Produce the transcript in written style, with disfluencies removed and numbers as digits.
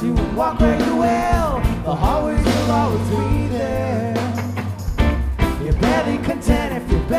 you would walk where you will. The hallways will always be there. You're barely content if you're